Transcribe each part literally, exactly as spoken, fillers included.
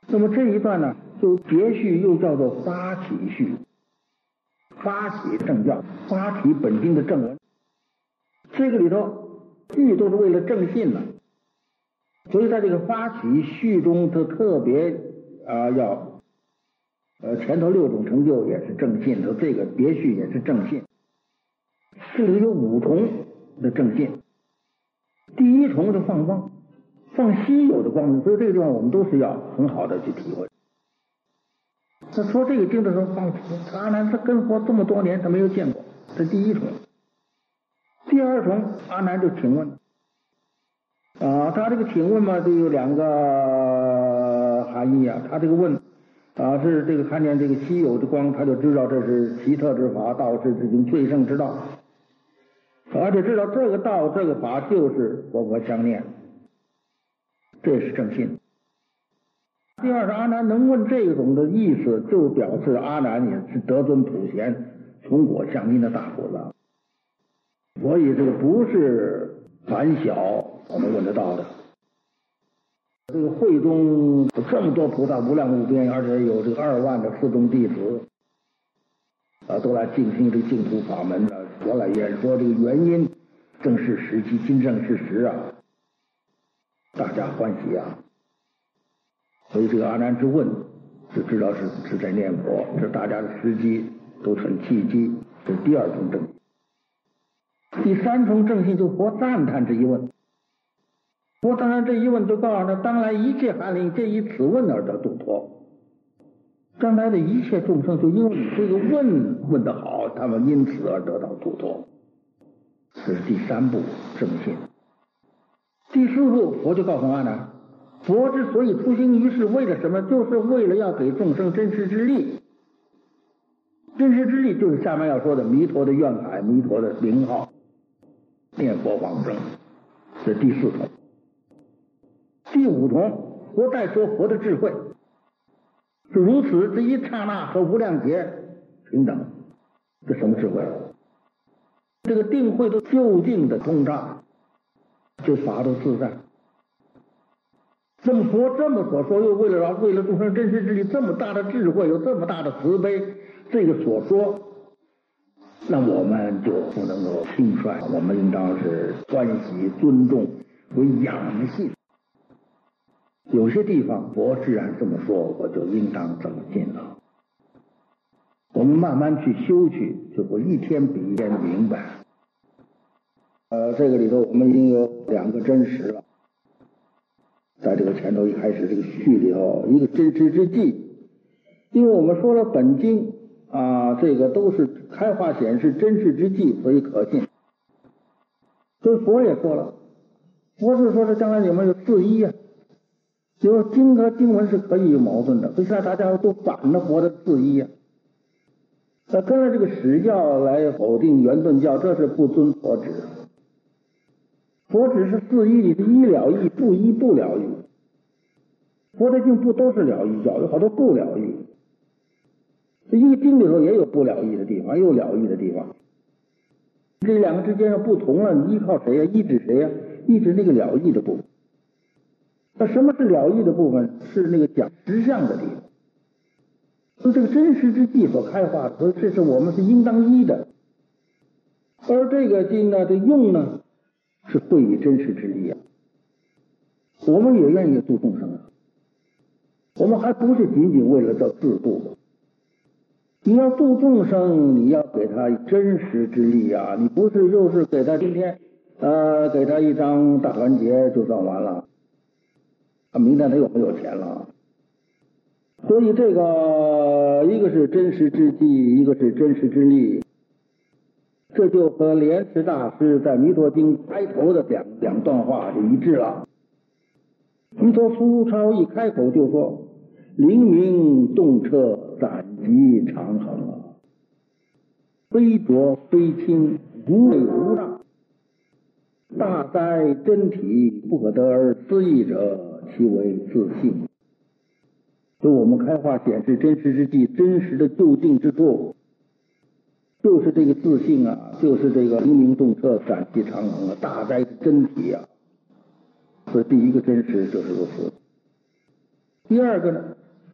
那么这一段呢，就别序又叫做发起序，发起正教，发起本经的正文。这个里头序都是为了正信的，所以在这个发起序中，就特别啊、呃、要呃前头六种成就也是正信的，这个别序也是正信。这里有五重的正信，第一重是放光，放稀有的光明，所以这个地方我们都是要很好的去体会。他说这个经的时候，放阿难他跟佛这么多年，他没有见过，这第一重。第二重，阿难就请问啊，他这个请问嘛，就有两个含义啊。他这个问啊，是这个看见这个稀有的光，他就知道这是奇特之法，道是至精最胜之道，而且知道这个道这个法就是佛佛相念，这是正信。第二是阿难能问这种的意思，就表示阿难也是得尊普贤从果相因的大菩萨，所以这个不是凡小我们问得到的。这个会中有这么多菩萨无量无边，而且有这个二万的四众弟子啊，都来进行这个净土法门啊，我来演说这个原因，正是时期，今正是时啊，大家欢喜啊。所以这个阿难之问就知道是是在念佛，这大家的时机都很契机，这是第二重正信。第三重正信就是佛赞叹这一问，佛赞叹这一问就告诉他，当来一切寒灵皆以此问而得度脱，将来的一切众生就因为你这个问问得好，他们因此而得到度脱，这是第三步正信。第四步佛就告诉阿难，佛之所以出行于世，为了什么？就是为了要给众生真实之力。真实之力就是下面要说的弥陀的愿海，弥陀的名号，念佛往生，这是第四重。第五重，佛再说佛的智慧是如此，这一刹那和无量劫平等，这什么智慧？这个定慧都究竟的通畅，这法都自在。那么佛这么所说，又为了为了众生真实之力，这么大的智慧，有这么大的慈悲，这个所说，那我们就不能够轻率，我们应当是欢喜尊重为仰信。有些地方佛自然这么说，我就应当这么信了。我们慢慢去修去，就会一天比一天明白。呃，这个里头我们已经有两个真实了。在这个前头一开始这个序里头，一个真实之际，因为我们说了本经啊，这个都是开化显示真实之际，所以可信。所以佛也说了，佛是说这将来你们有四依啊，有经和经文是可以有矛盾的，所以现在大家都反了佛的四依啊。那跟着这个史教来否定圆顿教，这是不遵佛旨。佛只是四依里的依了义，不依不了义。佛的经不都是了义教，有好多不了义。这一经里头也有不了义的地方，也有了义的地方。这两个之间要不同了，你依靠谁呀、啊？依止谁呀、啊？依止那个了义的部分。那什么是了义的部分？是那个讲实相的地方。所以这个真实之际所开化的，所以这是我们是应当依的。而这个经呢，这用呢，是会以真实之力啊。我们也愿意度众生啊，我们还不是仅仅为了这自度。你要度众生，你要给他真实之力啊，你不是就是给他今天呃给他一张大团结就算完了，啊，明天他有没有钱了？所以这个一个是真实之际，一个是真实之力。这就和莲池大师在《弥陀经》开头的两两段话就一致了。弥陀苏超一开口就说：“灵明动彻，斩极长恒啊，非浊非清，无为无让。大哉真体，不可得而思议者，其为自性。”就我们开化显示真实之际，真实的究竟之处，就是这个自性啊，就是这个灵明动彻，斩极长恒啊，大哉真体啊。所以第一个真实就是如此。第二个呢，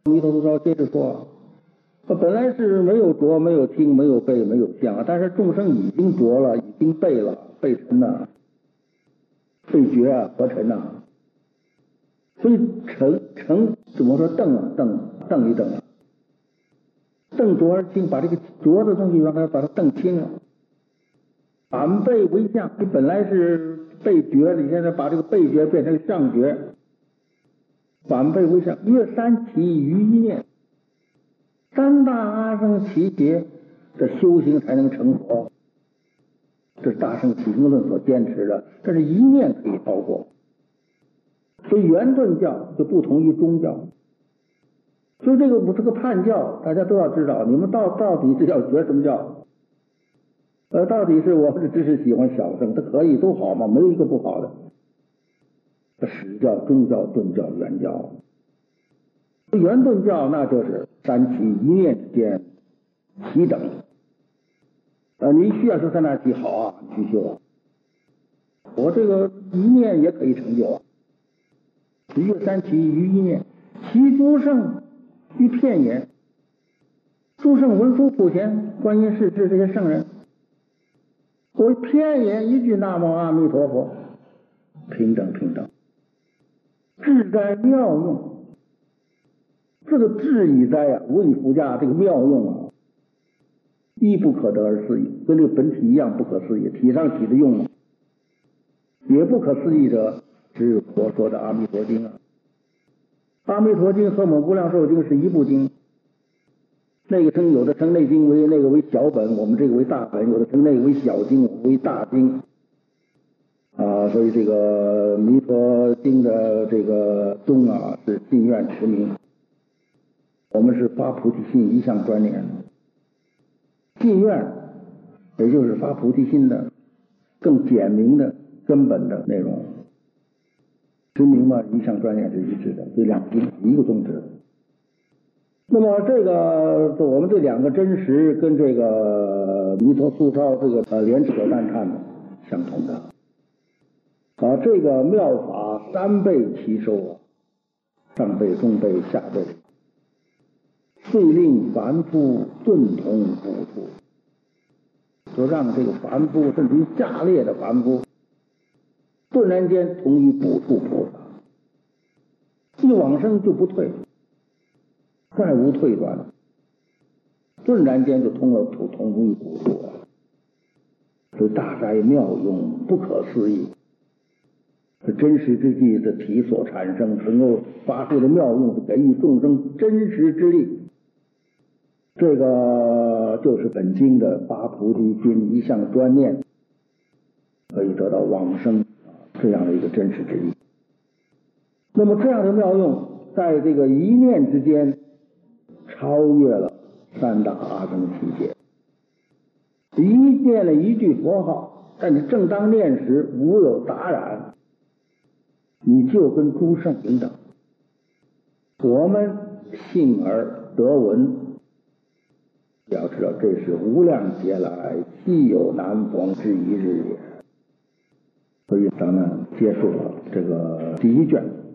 弥陀出招接着说，本来是没有着、没有听、没有背、没有相，但是众生已经着了，已经背了，背成了，背觉啊，合成啊。所以成成怎么说瞪啊瞪瞪一瞪啊，瞪着而清，把这个着的东西让它把它瞪清了。反背为相，你本来是背觉，你现在把这个背觉变成相觉，反背为相，越三起于一念，三大阿僧祇劫的修行才能成佛。这是大乘起行论所坚持的，这是一念可以超过。所以圆顿教就不同于宗教。所以这个这个叛教，大家都要知道，你们到到底是要学什么教？呃，到底是我是只是喜欢小乘，它可以都好嘛，没有一个不好的。史教、宗教、顿教、圆教，圆顿教那就是三起一念之间齐等。呃，你需要说在那起好啊，你去修啊，我这个一念也可以成就啊。越三起于一念，其诸圣于片也。诸圣文殊普贤观音世智这些圣人，我片言一句南无阿弥陀佛，平等平等，智在妙用。这个智以在啊，无以复加，这个妙用啊，亦不可得而思议，跟这个本体一样不可思议，体上体的用啊，也不可思议者，只有佛说的阿弥陀经啊。阿弥陀经和我们无量寿经是一部经，那个称有的称内经为那个为小本，我们这个为大本，有的称那个为小经，我们为大经啊。所以这个弥陀经的这个宗啊是信愿持名，我们是发菩提心一向专念。信愿也就是发菩提心的更简明的根本的内容，持名嘛，一向专念是一致的，这两经一个宗旨。那么这个我们这两个真实跟这个弥陀塑造这个呃莲池所赞叹的相同的啊，这个妙法三倍齐收啊，上辈、中辈、下辈，遂令凡夫顿同补处，就让这个凡夫甚至于下列的凡夫顿然间同于补处菩萨，一往生就不退，再无退转，顿然间就通了同同于补处啊！所以大斋妙用不可思议，这真实之际的体所产生，能够发出的妙用，给予众生真实之力。这个就是本经的发菩提心一向专念，可以得到往生这样的一个真实之力。那么这样的妙用，在这个一念之间超越了三大阿僧祇劫。一念了一句佛号，在你正当念时无有打染，你就跟诸圣平等。我们信而得闻，要知道这是无量劫来稀有难逢之一日也。所以咱们结束了这个第一卷。